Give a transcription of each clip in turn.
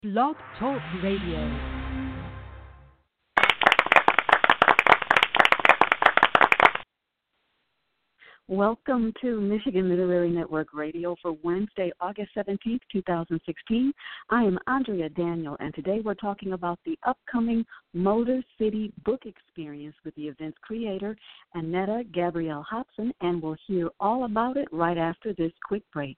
Blog Talk Radio. Welcome to Michigan Literary Network Radio for Wednesday, August 17th, 2016. I am Andrea Daniel, and today we're talking about the upcoming Motor City Book Experience with the event's creator, Annetta Gabrielle Hobson, and we'll hear all about it right after this quick break.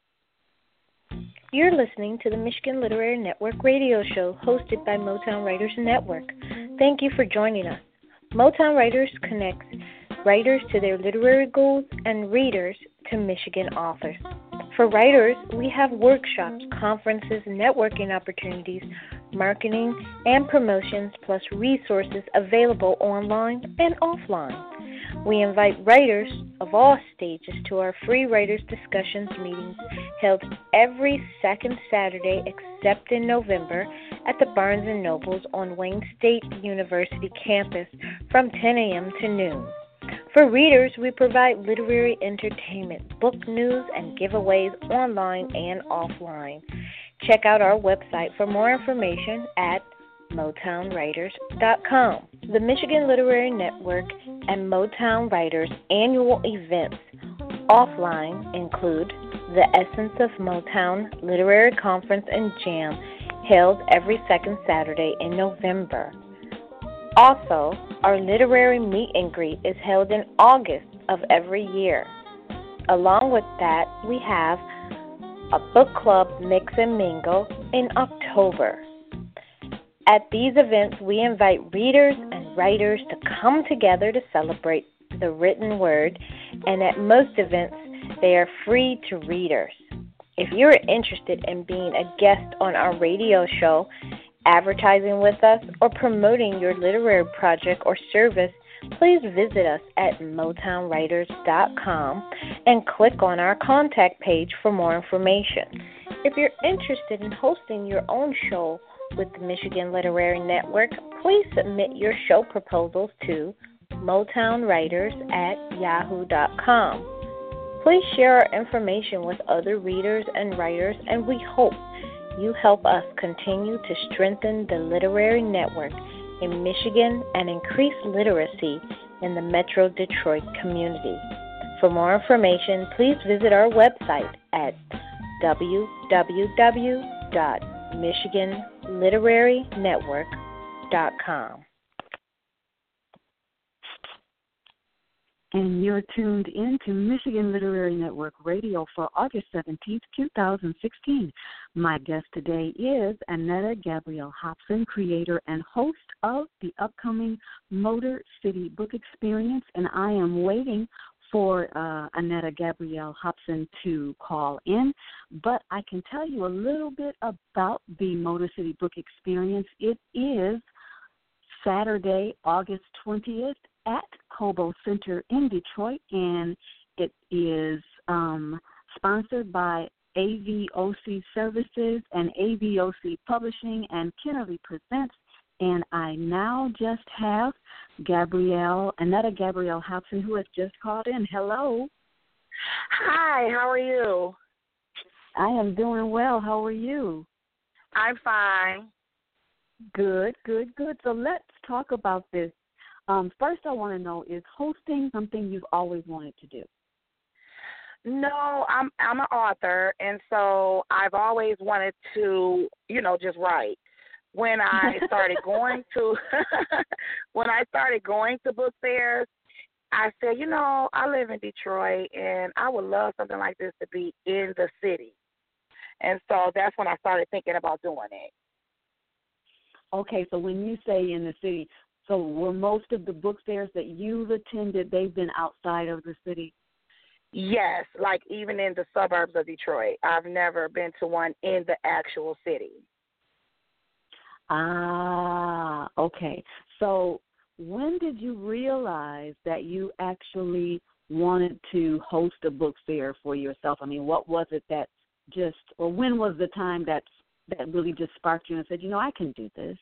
You're listening to the Michigan Literary Network radio show hosted by Motown Writers Network. Thank you for joining us. Motown Writers connects writers to their literary goals and readers to Michigan authors. For writers, we have workshops, conferences, networking opportunities, marketing, and promotions, plus resources available online and offline. We invite writers of all stages to our free writers discussions meetings held every second Saturday except in November at the Barnes & Nobles on Wayne State University campus from 10 a.m. to noon. For readers, we provide literary entertainment, book news, and giveaways online and offline. Check out our website for more information at MotownWriters.com. The Michigan Literary Network and Motown Writers annual events offline include the Essence of Motown Literary Conference and Jam held every second Saturday in November. Also, our literary meet and greet is held in August of every year. Along with that, we have a book club mix and mingle in October. At these events, we invite readers and writers to come together to celebrate the written word, and at most events, they are free to readers. If you're interested in being a guest on our radio show, advertising with us, or promoting your literary project or service, please visit us at MotownWriters.com and click on our contact page for more information. If you're interested in hosting your own show with the Michigan Literary Network, please submit your show proposals to MotownWriters@yahoo.com. Please share our information with other readers and writers, and we hope you help us continue to strengthen the literary network in Michigan and increase literacy in the Metro Detroit community. For more information, please visit our website at www.michiganliterarynetwork.com. And you're tuned in to Michigan Literary Network Radio for August 17th, 2016. My guest today is Annetta Gabrielle Hobson, creator and host of the upcoming Motor City Book Experience, and I am waiting for Annetta Gabrielle Hobson to call in, but I can tell you a little bit about the Motor City Book Experience. It is Saturday, August 20th, at Cobo Center in Detroit, and it is sponsored by AVOC Services and AVOC Publishing and Kennerly Presents. And I now just have Annetta Gabrielle Hobson, who has just called in. Hello. Hi, how are you? I am doing well. How are you? I'm fine. Good. So let's talk about this. First, I want to know, is hosting something you've always wanted to do? No, I'm an author, and so I've always wanted to, just write. When I started going to book fairs, I said, I live in Detroit, and I would love something like this to be in the city. And so that's when I started thinking about doing it. Okay, so when you say in the city, so were most of the book fairs that you've attended, they've been outside of the city? Yes, like even in the suburbs of Detroit. I've never been to one in the actual city. Ah, okay. So when did you realize that you actually wanted to host a book fair for yourself? I mean, what was it that when was the time that really just sparked you and said, I can do this?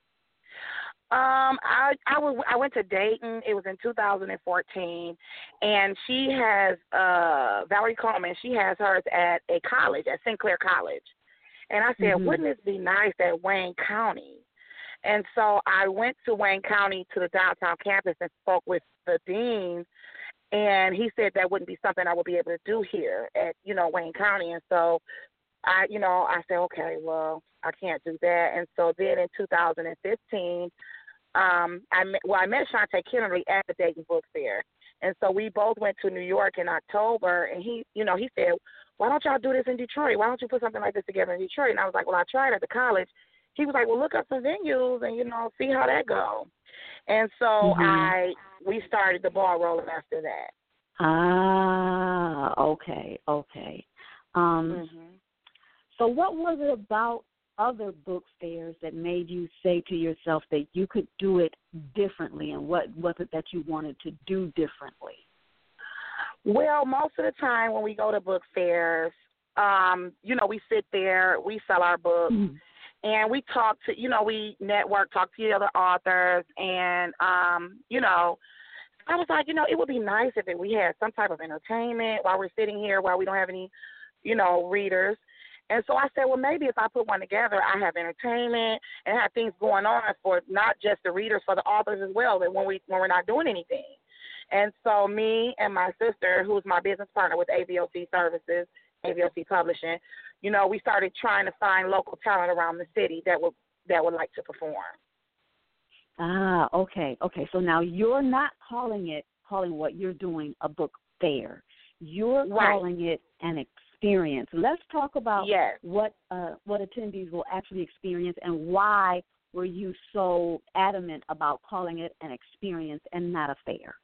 I went to Dayton. It was in 2014, and she has Valerie Coleman. She has hers at a college, at Sinclair College, And I said, wouldn't this be nice at Wayne County? And so I went to Wayne County to the downtown campus and spoke with the dean, and he said that wouldn't be something I would be able to do here at, Wayne County. And so I said, okay, well, I can't do that. And so then in 2015, I met Shante Kennedy at the Dayton Book Fair. And so we both went to New York in October, and he said, why don't y'all do this in Detroit? Why don't you put something like this together in Detroit? And I was like, well, I tried at the college. He was like, well, look up some venues and, see how that goes. And so we started the ball rolling after that. Ah, okay. So what was it about other book fairs that made you say to yourself that you could do it differently, and what was it that you wanted to do differently? Well, most of the time when we go to book fairs, we sit there, we sell our books, and we talk to, we network, talk to the other authors, and, I was like, it would be nice if we had some type of entertainment while we're sitting here, while we don't have any, readers. And so I said, well, maybe if I put one together, I have entertainment and have things going on for not just the readers, for the authors as well, that when we're not doing anything. And so me and my sister, who's my business partner with AVOC Services, AVOC Publishing, we started trying to find local talent around the city that would like to perform. Ah, okay. So now you're not calling what you're doing a book fair. You're calling it an experience. Let's talk about what attendees will actually experience, and why were you so adamant about calling it an experience and not a fair?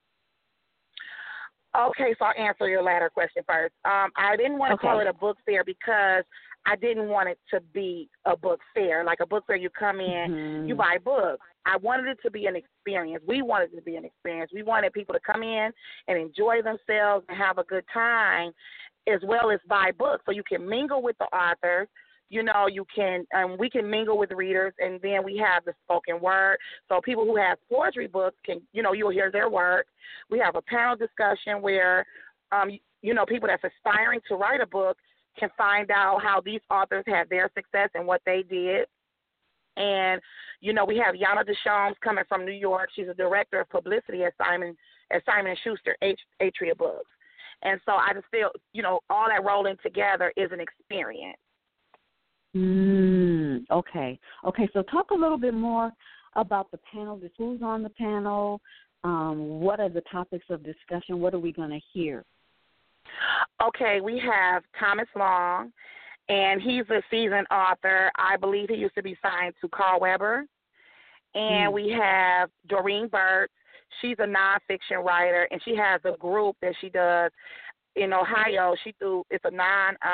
Okay, so I'll answer your latter question first. I didn't want to call it a book fair because I didn't want it to be a book fair. Like a book fair, you come in, you buy books. I wanted it to be an experience. We wanted it to be an experience. We wanted people to come in and enjoy themselves and have a good time, as well as buy books. So you can mingle with the authors. You can we can mingle with readers, and then we have the spoken word. So people who have poetry books can, you'll hear their work. We have a panel discussion where, people that's aspiring to write a book can find out how these authors had their success and what they did. And, we have Yana Deschamps coming from New York. She's a director of publicity at Simon & Schuster, Atria Books. And so I just feel, all that rolling together is an experience. Okay. So talk a little bit more about the panel. Who's on the panel? What are the topics of discussion? What are we going to hear? Okay, we have Thomas Long, and he's a seasoned author. I believe he used to be signed to Carl Weber. And we have Doreen Burt. She's a nonfiction writer, and she has a group that she does in Ohio. It's a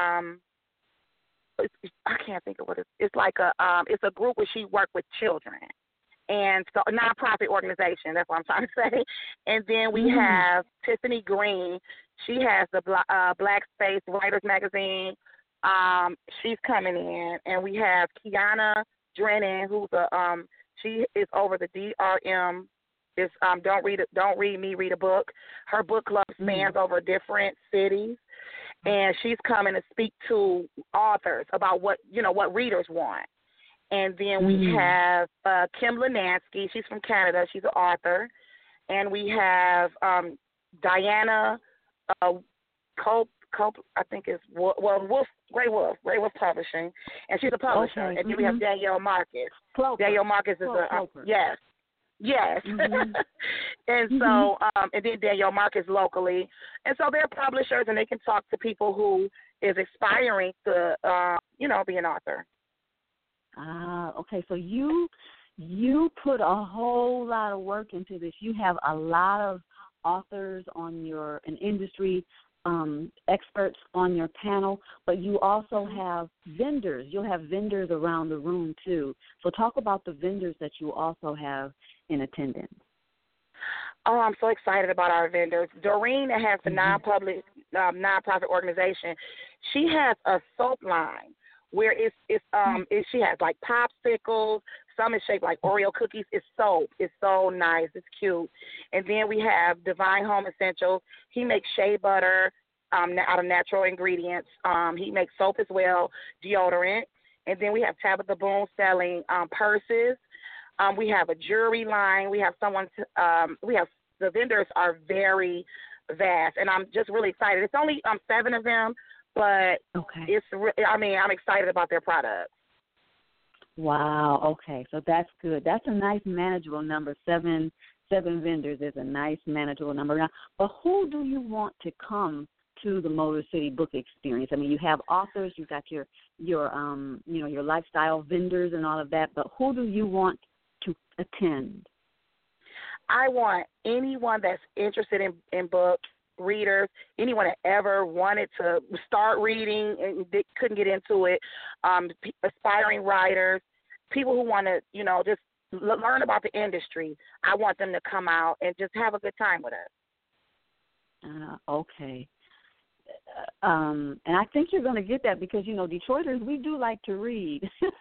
I can't think of what it's like it's a group where she works with children, and so a nonprofit organization. That's what I'm trying to say. And then we have Tiffany Green. She has the Black Space Writers Magazine. She's coming in, and we have Kiana Drennan, who's she is over the DRM. It's Don't Read Me, Read a Book. Her book club spans over different cities, and she's coming to speak to authors about what readers want. And then we have Kim Linansky. She's from Canada. She's an author. And we have Diana Cope, I think is Grey Wolf Publishing, and she's a publisher. Okay. And then we have Danielle Marcus. Danielle Marcus is Yes. And so, and then Danielle Marcus locally. And so they're publishers, and they can talk to people who is aspiring to, be an author. Okay. So you put a whole lot of work into this. You have a lot of authors on an industry experts on your panel, but you also have vendors. You'll have vendors around the room too. So talk about the vendors that you also have in attendance. Oh, I'm so excited about our vendors. Doreen has the nonprofit organization. She has a soap line where she has like popsicles. Some is shaped like Oreo cookies. It's soap. It's so nice. It's cute. And then we have Divine Home Essentials. He makes shea butter out of natural ingredients. He makes soap as well, deodorant. And then we have Tabitha Boone selling purses. We have a jewelry line. We have the vendors are very vast, and I'm just really excited. It's only 7 of them, but I'm excited about their products. Wow. Okay, so that's good. That's a nice manageable number. Seven vendors is a nice manageable number. Now, but who do you want to come to the Motor City Book Experience? I mean, you have authors, you've got your lifestyle vendors and all of that. But who do you want to attend? I want anyone that's interested in books, readers, anyone that ever wanted to start reading and they couldn't get into it, aspiring writers, people who want to, just learn about the industry. I want them to come out and just have a good time with us. Okay. And I think you're going to get that because, Detroiters, we do like to read.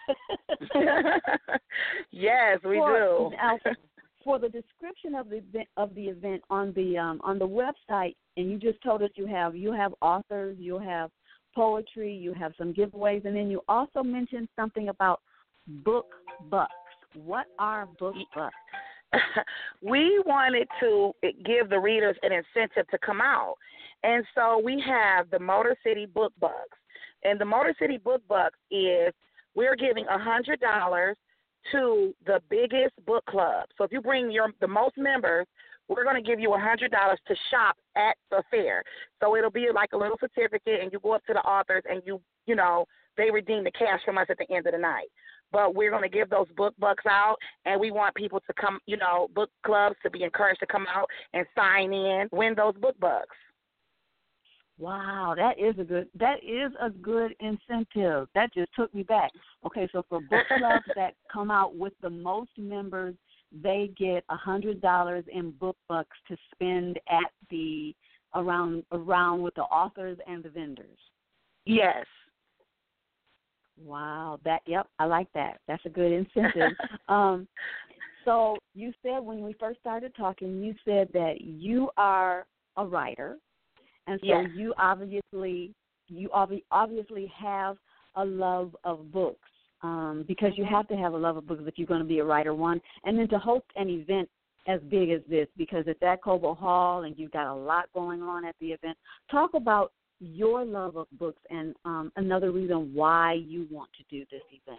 Yes, we do. Now, for the description of the event on the website, and you just told us you have authors, you have poetry, you have some giveaways, and then you also mentioned something about book bucks. What are book bucks? We wanted to give the readers an incentive to come out. And so we have the Motor City Book Bucks. And the Motor City Book Bucks is we're giving $100 to the biggest book club. So if you bring the most members, we're going to give you $100 to shop at the fair. So it'll be like a little certificate, and you go up to the authors and they redeem the cash from us at the end of the night. But we're going to give those book bucks out, and we want people to come, book clubs to be encouraged to come out and sign in, win those book bucks. Wow, that is a good incentive. That just took me back. Okay, so for book clubs that come out with the most members, they get $100 in book bucks to spend at the around with the authors and the vendors. Yes. Wow, I like that. That's a good incentive. So you said when we first started talking, you said that you are a writer. And so yes. you obviously have a love of books because you have to have a love of books if you're going to be a writer, one. And then to host an event as big as this, because it's at Cobo Hall and you've got a lot going on at the event. Talk about your love of books and another reason why you want to do this event.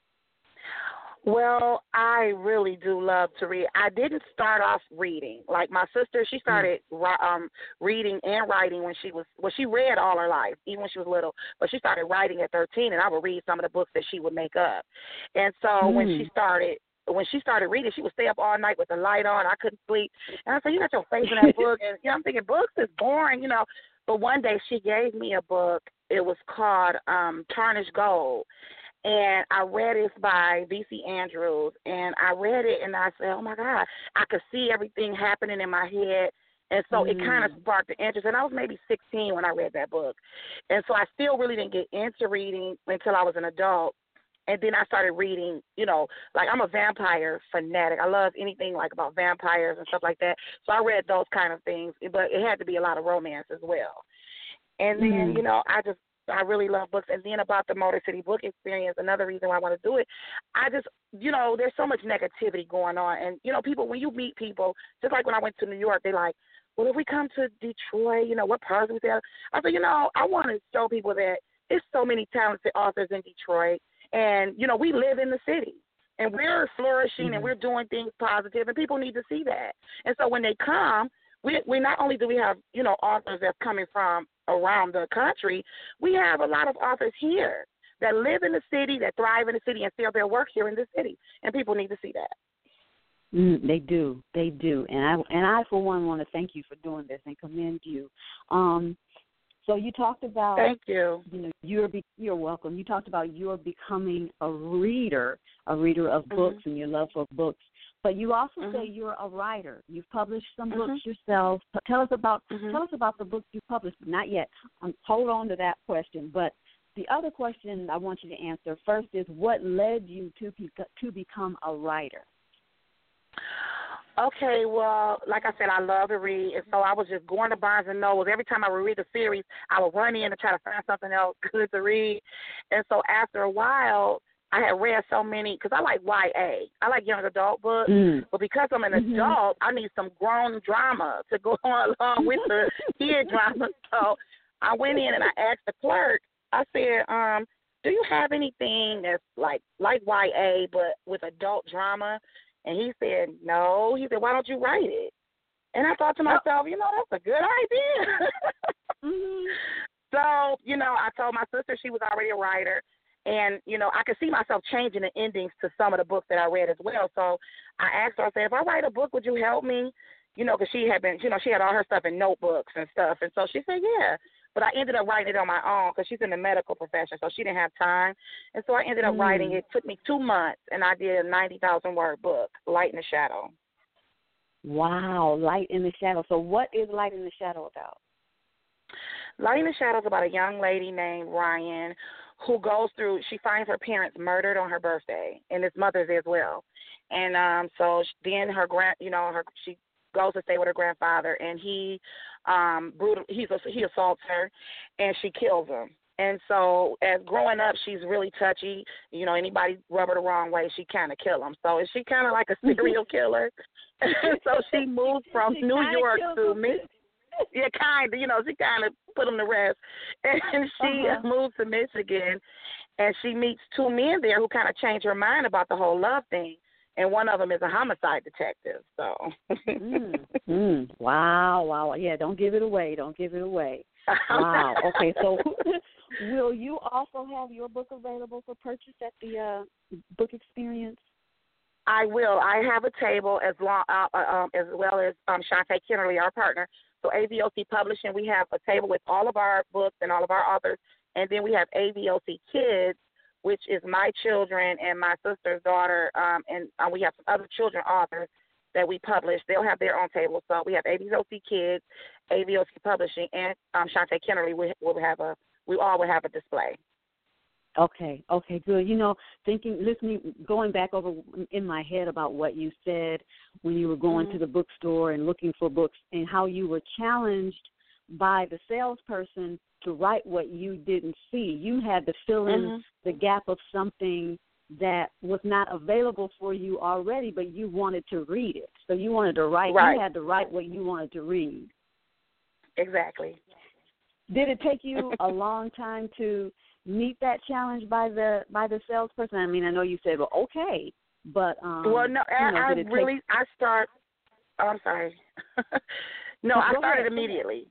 Well, I really do love to read. I didn't start off reading. Like my sister, she started reading and writing when she read all her life, even when she was little. But she started writing at 13, and I would read some of the books that she would make up. And so when she started reading, she would stay up all night with the light on. I couldn't sleep. And I said, "You got your face in that book." And I'm thinking, books is boring, But one day she gave me a book. It was called Tarnished Gold. And I read it by V.C. Andrews, and I read it, and I said, oh, my God, I could see everything happening in my head. And so it kind of sparked the interest. And I was maybe 16 when I read that book. And so I still really didn't get into reading until I was an adult. And then I started reading, like I'm a vampire fanatic. I love anything like about vampires and stuff like that. So I read those kind of things, but it had to be a lot of romance as well. And then, I really love books. And then about the Motor City Book Experience, another reason why I want to do it, I just, there's so much negativity going on. And, people, when you meet people, just like when I went to New York, they're like, well, if we come to Detroit, what parts we there? I said, I want to show people that there's so many talented authors in Detroit. And, we live in the city. And we're flourishing and we're doing things positive, and people need to see that. And so when they come, we not only do we have, authors that's coming from around the country, we have a lot of authors here that live in the city, that thrive in the city, and sell their work here in the city. And people need to see that. They do. And I, for one, want to thank you for doing this and commend you. So you talked about. Thank you. You're welcome. You talked about you're becoming a reader of books and your love for books. But you also say you're a writer. You've published some books yourself. Tell us about the books you published. Not yet. Hold on to that question. But the other question I want you to answer first is, what led you to become a writer? Okay, well, like I said, I love to read, and so I was just going to Barnes and Noble. Every time I would read the series, I would run in to try to find something else good to read. And so after a while, I had read so many because I like YA. I like young adult books, but because I'm an adult, I need some grown drama to go along with the kid drama. So I went in and I asked the clerk. I said, "Do you have anything that's like YA but with adult drama?" And he said, "No." He said, "Why don't you write it?" And I thought to myself, that's a good idea. So, I told my sister she was already a writer. And, I could see myself changing the endings to some of the books that I read as well. So I asked her, I said, if I write a book, would you help me? Because she had been, she had all her stuff in notebooks and stuff. And so she said, yeah. But I ended up writing it on my own because she's in the medical profession, so she didn't have time. And so I ended up writing it. It took me 2 months, and I did a 90,000-word book, Light in the Shadow. Wow, Light in the Shadow. So what is Light in the Shadow about? Light in the Shadow is about a young lady named Ryan who goes through, she finds her parents murdered on her birthday, and his mother's as well. And so then she goes to stay with her grandfather, and he assaults her, and she kills him. And so as growing up, she's really touchy. Anybody rub her the wrong way, she kind of kill them. So is she kind of like a serial killer? So she moved from New York to Michigan. Yeah, kind of. She kind of put them to rest. And she moved to Michigan, and she meets 2 men there who kind of change her mind about the whole love thing. And one of them is a homicide detective. So. Wow. Yeah, don't give it away. Wow. Okay, so will you also have your book available for purchase at the book experience? I will. I have a table as well as Shantae Kennerly, our partner. So AVOC Publishing, we have a table with all of our books and all of our authors. And then we have AVOC Kids, which is my children and my sister's daughter, and we have some other children authors that we publish. They'll have their own table. So we have AVOC Kids, AVOC Publishing, and Shantae Kennerly. We all will have a display. Okay, good. Going back over in my head about what you said when you were going to the bookstore and looking for books, and how you were challenged by the salesperson to write what you didn't see. You had to fill in the gap of something that was not available for you already, but you wanted to read it. So you wanted to write. Right. You had to write what you wanted to read. Exactly. Did it take you a long time to meet that challenge by the salesperson? I mean, I know you said, well, okay, but well, no, I start. Oh, I'm sorry. No, I started immediately.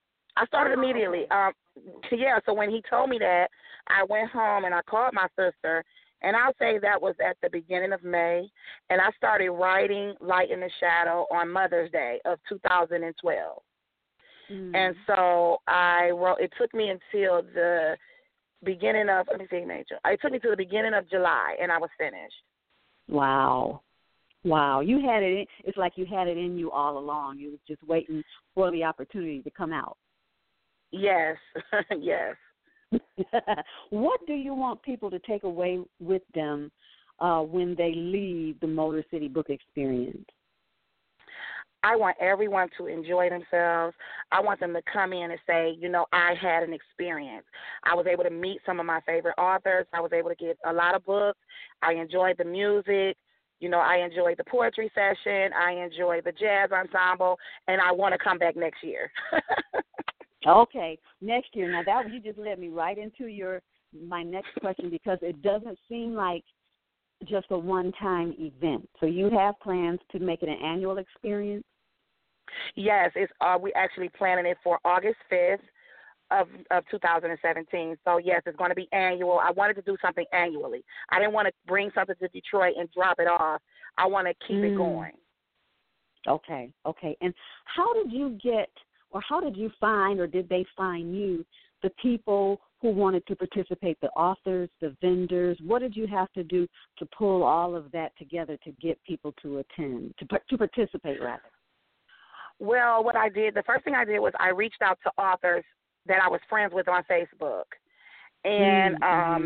So when he told me that, I went home and I called my sister, and I'll say that was at the beginning of May, and I started writing Light in the Shadow on Mother's Day of 2012. And so I wrote. It took me until the beginning of It took me to the beginning of July, and I was finished. Wow. You had it. It's like you had it in you all along. You were just waiting for the opportunity to come out. Yes. Yes. What do you want people to take away with them when they leave the Motor City Book Experience? I want everyone to enjoy themselves. I want them to come in and say, I had an experience. I was able to meet some of my favorite authors. I was able to get a lot of books. I enjoyed the music. I enjoyed the poetry session. I enjoyed the jazz ensemble, and I want to come back next year. Okay, next year. Now, that you just led me right into my next question, because it doesn't seem like just a one-time event. So you have plans to make it an annual experience? Yes, we're actually planning it for August 5th of 2017. So, yes, it's going to be annual. I wanted to do something annually. I didn't want to bring something to Detroit and drop it off. I want to keep it going. Okay. And how did you find, or did they find you, the people who wanted to participate, the authors, the vendors? What did you have to do to pull all of that together to get people to attend, to participate, rather? Well, the first thing I did was I reached out to authors that I was friends with on Facebook. And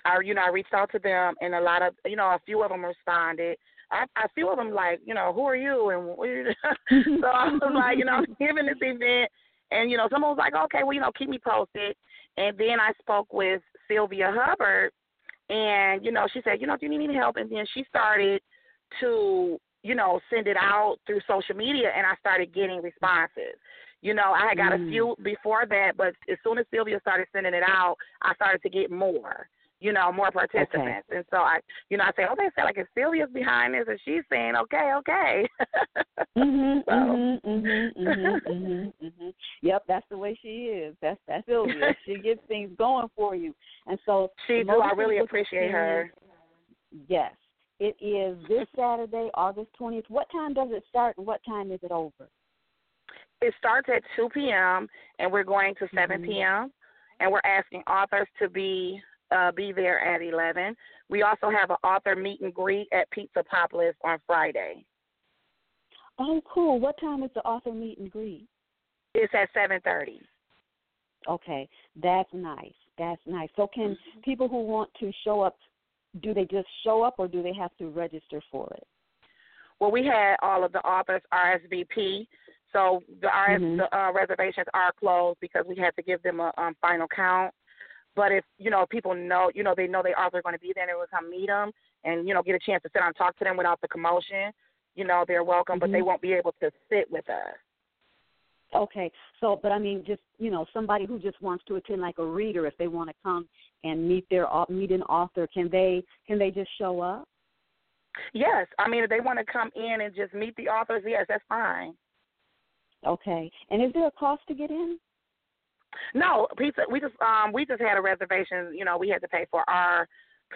I reached out to them, and a few of them responded. A few of them like, who are you? And what are you so I was like, I'm giving this event, and someone was like, okay, well, keep me posted. And then I spoke with Sylvia Hubbard, and she said, do you need any help? And then she started to send it out through social media, and I started getting responses. I had got a few before that, but as soon as Sylvia started sending it out, I started to get more. More participants. Okay. And so I say, oh, they say like if Sylvia's behind this and she's saying, okay. Yep, that's the way she is. That's Sylvia. She gets things going for you. And so she do. I really appreciate her. Yes. It is this Saturday, August 20th. What time does it start and what time is it over? It starts at 2 p.m. and we're going to 7 p.m. and we're asking authors to be there at 11. We also have an author meet and greet at Pizza Populous on Friday. Oh, cool. What time is the author meet and greet? It's at 7:30. Okay, that's nice. That's nice. So can people who want to show up, do they just show up or do they have to register for it? Well, we had all of the authors RSVP, so the reservations are closed because we had to give them a final count. But if, people know, they know their author are going to be there and they will come meet them and, get a chance to sit down and talk to them without the commotion, they're welcome, but they won't be able to sit with us. Okay. So, but I mean, just, somebody who just wants to attend like a reader, if they want to come and meet an author, can they just show up? Yes. I mean, if they want to come in and just meet the authors, yes, that's fine. Okay. And is there a cost to get in? No, pizza. We just had a reservation. We had to pay for our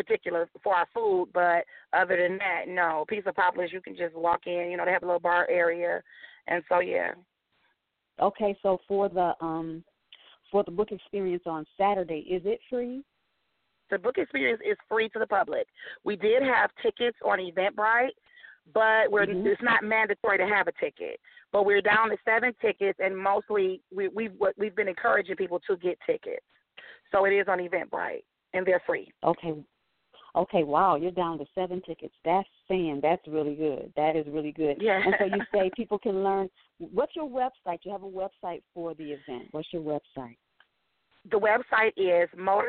food, but other than that, no. Pizza Populous, you can just walk in. They have a little bar area, and so yeah. Okay, so for the book experience on Saturday, is it free? The book experience is free to the public. We did have tickets on Eventbrite, but it's not mandatory to have a ticket. But we're down to 7 tickets, and mostly we've been encouraging people to get tickets. So it is on Eventbrite, and they're free. Okay, wow, you're down to 7 tickets. That's really good. That is really good. Yeah. And so you say people can learn. What's your website? You have a website for the event. What's your website? The website is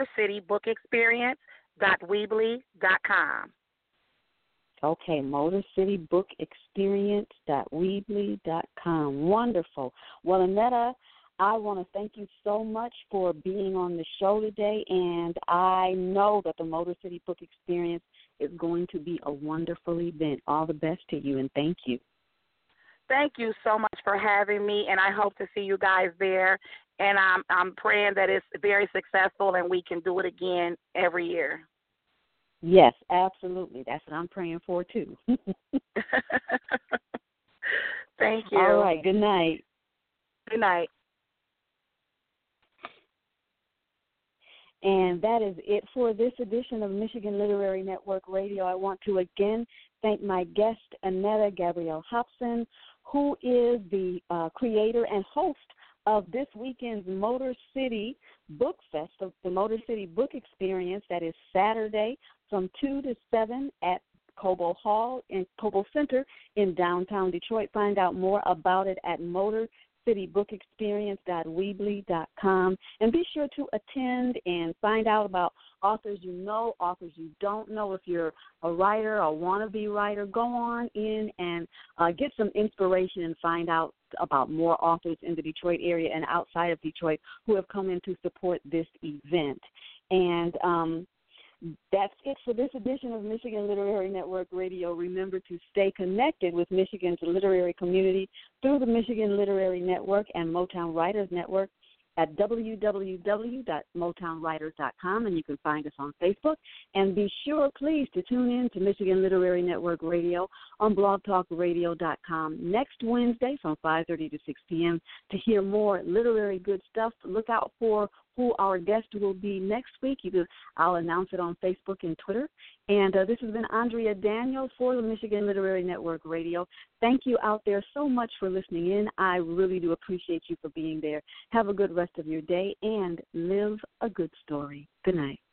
motorcitybookexperience.weebly.com. Okay, motorcitybookexperience.weebly.com. Wonderful. Well, Annetta, I want to thank you so much for being on the show today, and I know that the Motor City Book Experience is going to be a wonderful event. All the best to you, and thank you. Thank you so much for having me, and I hope to see you guys there. And I'm praying that it's very successful and we can do it again every year. Yes, absolutely. That's what I'm praying for, too. Thank you. All right. Good night. Good night. And that is it for this edition of Michigan Literary Network Radio. I want to again thank my guest, Annetta Gabrielle Hobson, who is the creator and host of this weekend's Motor City Book Fest, the Motor City Book Experience. That is Saturday from 2 to 7 at Cobo Hall in Cobo Center in downtown Detroit. Find out more about it at motorcitybookexperience.weebly.com. And be sure to attend and find out about authors you know, authors you don't know. If you're a writer or wannabe writer, go on in and get some inspiration and find out about more authors in the Detroit area and outside of Detroit who have come in to support this event. And that's it for this edition of Michigan Literary Network Radio. Remember to stay connected with Michigan's literary community through the Michigan Literary Network and Motown Writers Network at www.motownwriters.com, and you can find us on Facebook. And be sure, please, to tune in to Michigan Literary Network Radio on blogtalkradio.com next Wednesday from 5:30 to 6 p.m. to hear more literary good stuff. Look out for who our guest will be next week. I'll announce it on Facebook and Twitter. And this has been Andrea Daniels for the Michigan Literary Network Radio. Thank you out there so much for listening in. I really do appreciate you for being there. Have a good rest of your day and live a good story. Good night.